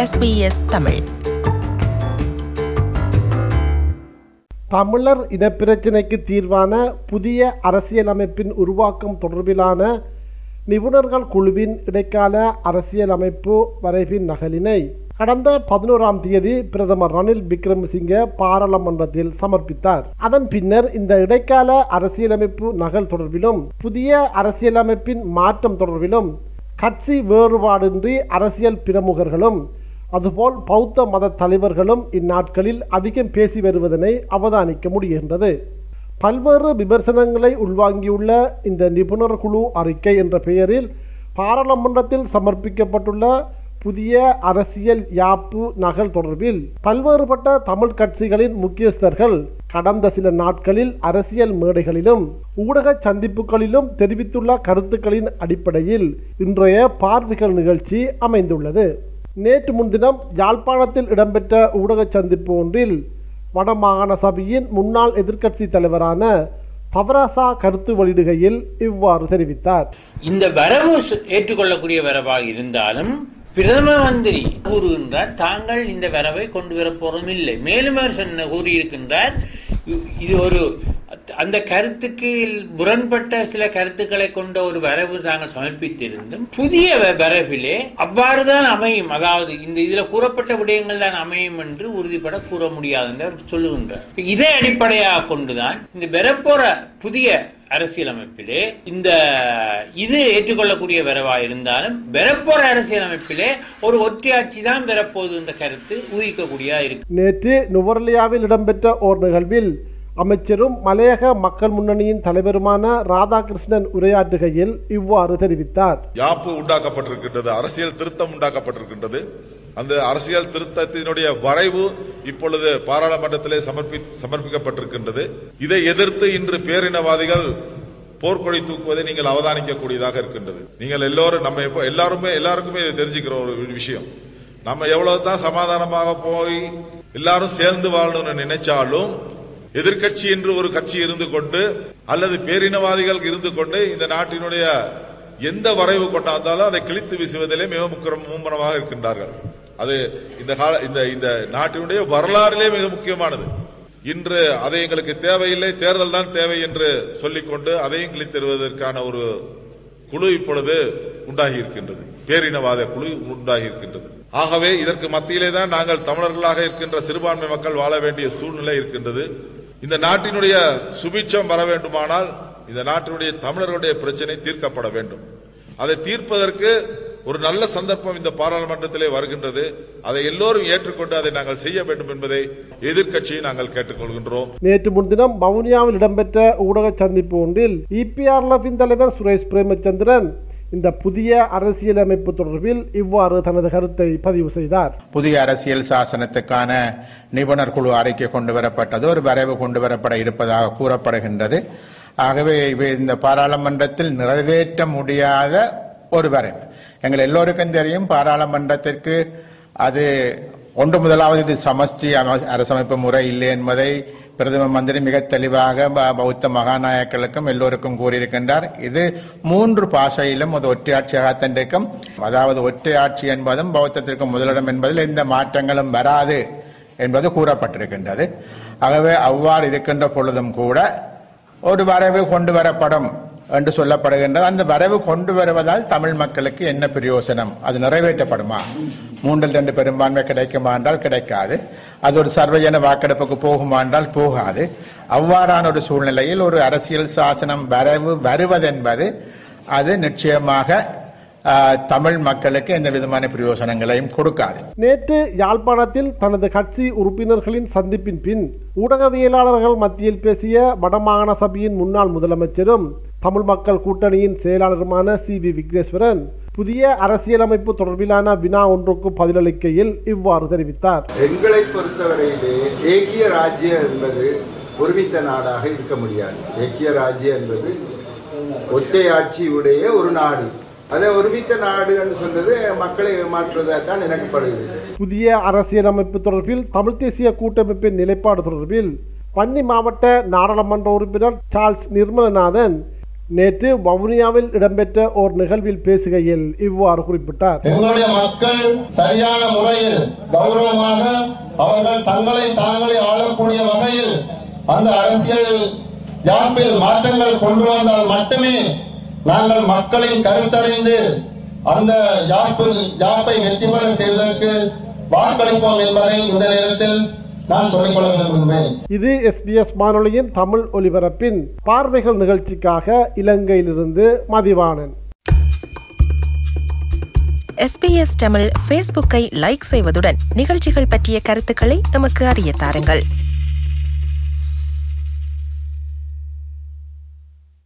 SBS Tamil. தமிழர் இனப்பிரச்சினைக்கு தீர்வான புதிய அரசியலமைப்பின் உருவாக்கம் தொடர்பிலான நிபுணர்கள் குழுவின் இடைக்கால அரசியலமைப்பு வரைவின் நகலினை கடந்த 11ஆம் தேதி பிரதமர் ரணில் விக்ரமசிங்கே பாராளுமன்றத்தில் சமர்ப்பித்தார். அதன் பின்னர் இந்த இடைக்கால அரசியலமைப்பு நகல் தொடர்பிலும் புதிய அரசியலமைப்பின் மாற்றம் தொடர்பிலும் கட்சி வேறுபாடின்றி அரசியல் பிரமுகர்களும் அதுபோல் பௌத்த மத தலைவர்களும் இந்நாட்களில் அதிகம் பேசி வருவதனை அவதானிக்க முடிகின்றது. பல்வேறு விமர்சனங்களை உள்வாங்கியுள்ள இந்த நிபுணர் குழு அறிக்கை என்ற பெயரில் பாராளுமன்றத்தில் சமர்ப்பிக்கப்பட்டுள்ள புதிய அரசியல் யாப்பு நகல் தொடர்பில் பல்வேறுபட்ட தமிழ் கட்சிகளின் முக்கியஸ்தர்கள் கடந்த சில நாட்களில் அரசியல் மேடைகளிலும் ஊடக சந்திப்புகளிலும் தெரிவித்துள்ள கருத்துக்களின் அடிப்படையில் இன்றைய பார்வைகள் நிகழ்ச்சி அமைந்துள்ளது. நேற்று முன்தினம் யாழ்ப்பாணத்தில் இடம்பெற்ற ஊடக சந்திப்பு ஒன்றில் வடமாகாண சபையின் முன்னாள் எதிர்க்கட்சி தலைவரான தவராசா கருத்து வெளியிடுகையில் இவ்வாறு தெரிவித்தார். இந்த வரவு ஏற்றுக்கொள்ளக்கூடிய வரவாக இருந்தாலும் பிரதம மந்திரி கூறுகின்றார், தாங்கள் இந்த வரவை கொண்டு வர போறதும் இல்லை. மேலும் அவர் கூறியிருக்கின்றார், இது ஒரு அந்த கருத்துக்கு முரண்பட்ட சில கருத்துக்களை கொண்ட ஒரு வரவு தாங்கள் சமர்ப்பித்திருந்தும் புதிய வரவிலே அவ்வாறுதான் அமையும், அதாவது இந்த இதுல கூறப்பட்ட விடயங்கள் தான் அமையும் என்று உறுதிப்பட கூற முடியாது என்று அவர் சொல்லுகின்றார். இதை அடிப்படையாக கொண்டுதான் இந்த வரப்போற புதிய அரசியலமைப்பிலே இந்த இது ஏற்றுக்கொள்ளக்கூடிய வரவா இருந்தாலும் வரப்போற அரசியலமைப்பிலே ஒரு ஒற்றையாட்சி தான் வரப்போது என்ற கருத்து ஊகிக்கக்கூடியதா இருக்கு. நேற்று நுவரெலியாவில் இடம்பெற்ற ஓர் நிகழ்வில் அமைச்சரும் மலையக மக்கள் முன்னணியின் தலைவருமான ராதாகிருஷ்ணன் உரையாற்றுகையில் இவ்வாறு தெரிவித்தார். யாப்பு உண்டாக்கப்பட்டிருக்கின்றது, அரசியல் திருத்தம் உண்டாக்கப்பட்டிருக்கின்றது. அந்த அரசியல் திருத்தத்தினுடைய வரைவு இப்பொழுது பாராளுமன்றத்திலே சமர்ப்பிக்கப்பட்டிருக்கின்றது. இதை எதிர்த்து இன்று பேரினவாதிகள் போர்க்கொடி தூக்குவதை நீங்கள் அவதானிக்கக்கூடியதாக இருக்கின்றது. நீங்கள் எல்லோரும் நம்ம எல்லாருக்குமே இதை தெரிஞ்சுக்கிற ஒரு விஷயம், நம்ம எவ்வளவுதான் சமாதானமாக போய் எல்லாரும் சேர்ந்து வாழணும்னு நினைச்சாலும் எதிர்கட்சி என்று ஒரு கட்சி இருந்து கொண்டு அல்லது பேரினவாதிகள் இருந்து கொண்டு இந்த நாட்டினுடைய எந்த வரைவு கொண்டாந்தாலும் அதை கிழித்து வீசுவதிலே மிக மும்முரமாக இருக்கின்றார்கள். அது இந்த நாட்டினுடைய வரலாறிலே மிக முக்கியமானது. இன்று அதை எங்களுக்கு தேவையில்லை, தேர்தல் தான் தேவை என்று சொல்லிக்கொண்டு அதையும் கிழித்தெறுவதற்கான ஒரு குழு இப்பொழுது உண்டாகி இருக்கின்றது, பேரினவாத குழு உண்டாகி இருக்கின்றது. ஆகவே இதற்கு மத்தியிலே தான் நாங்கள் தமிழர்களாக இருக்கின்ற சிறுபான்மை மக்கள் வாழ வேண்டிய சூழ்நிலை இருக்கின்றது. இந்த நாட்டினுடைய சுபிட்சம் வர வேண்டுமானால் இந்த நாட்டினுடைய தமிழர்களுடைய பிரச்சனை தீர்க்கப்பட வேண்டும். அதை தீர்ப்பதற்கு ஒரு நல்ல சந்தர்ப்பம் இந்த பாராளுமன்றத்திலே வருகின்றது. அதை எல்லோரும் ஏற்றுக்கொண்டு அதை நாங்கள் செய்ய வேண்டும் என்பதை எதிர்க்கட்சியை நாங்கள் கேட்டுக்கொள்கின்றோம். நேற்று முன்தினம் வவுனியாவில் இடம்பெற்ற ஊடக சந்திப்பு ஒன்றில் EPRLFின் தலைவர் சுரேஷ் பிரேமச்சந்திரன் இந்த புதிய அரசியலமைப்பு தொடர்பில் இவ்வாறு தனது கருத்தை பதிவு செய்தார். புதிய அரசியல் சாசனத்துக்கான நிபுணர் குழு அறிக்கை கொண்டு வரப்பட்டது, ஒரு வரைவு கொண்டு வரப்பட இருப்பதாக கூறப்படுகின்றது. ஆகவே இந்த பாராளுமன்றத்தில் நிறைவேற்ற முடியாத ஒரு வரைவு. எங்கள் எல்லோருக்கும் தெரியும், பாராளுமன்றத்திற்கு அது முதலாவது இது சமஷ்டி அரசமைப்பு முறை இல்லை என்பதை பிரதம மந்திரி மிக தெளிவாக பௌத்த மகாநாயக்களுக்கும் எல்லோருக்கும் கூறியிருக்கின்றார். இது 3 பாஷையிலும் ஒரு ஒற்றையாட்சியாக இருக்கும். அதாவது ஒற்றையாட்சி என்பதும் பௌத்தத்திற்கு முதலிடம் என்பதில் எந்த மாற்றங்களும் வராது என்பது கூறப்பட்டிருக்கின்றது. ஆகவே அவ்வாறு இருக்கின்ற பொழுதும் கூட ஒரு வரைவு கொண்டு வரப்படும் என்று சொல்லப்படுகின்றது. அந்த வரைவு கொண்டு வருவதால் தமிழ் மக்களுக்கு என்ன பிரயோசனம்? அது நிறைவேற்றப்படுமா? 3/2 பெரும்பான்மை கிடைக்குமா என்றால் கிடைக்காது. அது ஒரு சர்வஜன வாக்கெடுப்புக்கு போகுமா என்றால் போகாது. அவ்வாறான ஒரு சூழ்நிலையில் ஒரு அரசியல் சாசனம் வரைவு வருவதென்பது அது நிச்சயமாக தமிழ் மக்களுக்கு எந்த விதமான பிரயோசனங்களையும் கொடுக்காது. நேற்று யாழ்ப்பாணத்தில் தனது கட்சி உறுப்பினர்களின் சந்திப்பின் பின் ஊடகவியலாளர்கள் மத்தியில் பேசிய வடமாகாண சபையின் முன்னாள் முதலமைச்சரும் தமிழ் மக்கள் கூட்டணியின் செயலாளருமான CV விக்னேஸ்வரன் புதிய அரசியலமைப்பு தொடர்பிலான வினா ஒன்றுக்கு பதிலளிக்கையில் இவ்வாறு தெரிவித்தார். எங்களை பொறுத்தவரையிலே ஏகிய ராஜ்யம் என்பது ஒருமித்த நாடாக இருக்க முடியாது. ஏகிய ராஜ்யம் என்பது ஒற்றையாட்சியுடைய ஒரு நாடு. அதை ஒருமித்த நாடு என்று சொல்றது மக்களை ஏமாற்றுவதான் நினைக்கப்படுகிறது. புதிய அரசியலமைப்பு தொடர்பில் தமிழ் தேசிய கூட்டமைப்பின் நிலைப்பாடு தொடர்பில் வன்னி மாவட்ட நாடாளுமன்ற உறுப்பினர் சார்ல்ஸ் நிர்மலநாதன் நேற்று வவுனியாவில் இடம்பெற்ற ஓர் நிகழ்வில் பேசுகையில் இவ்வாறு குறிப்பிட்டார். எங்களுடைய மக்கள் சரியான முறையில் கௌரவமாக அவர்கள் தங்களை தாங்களே ஆளக்கூடிய வகையில் அந்த அரசியல் யாப்பில் மாற்றங்கள் கொண்டு வந்தால் மட்டுமே நாங்கள் மக்களின் கருத்தறிந்து அந்த யாப்பை வெற்றி பெற செய்வதற்கு வாக்களிப்போம் என்பதை இந்த நேரத்தில் நான் சொல்லிக்கொள்ள விரும்புகிறேன். இது SBS வானொலியின் தமிழ் ஒலிபரப்பின் பார்வைகள் நிகழ்ச்சிக்காக இலங்கையிலிருந்து மதிவாணன். SBS தமிழ் ஃபேஸ்புக்கை லைக் செய்வதுடன் நிகழ்ச்சிகள் பற்றிய கருத்துக்களை எமக்கு அறிய தாருங்கள்.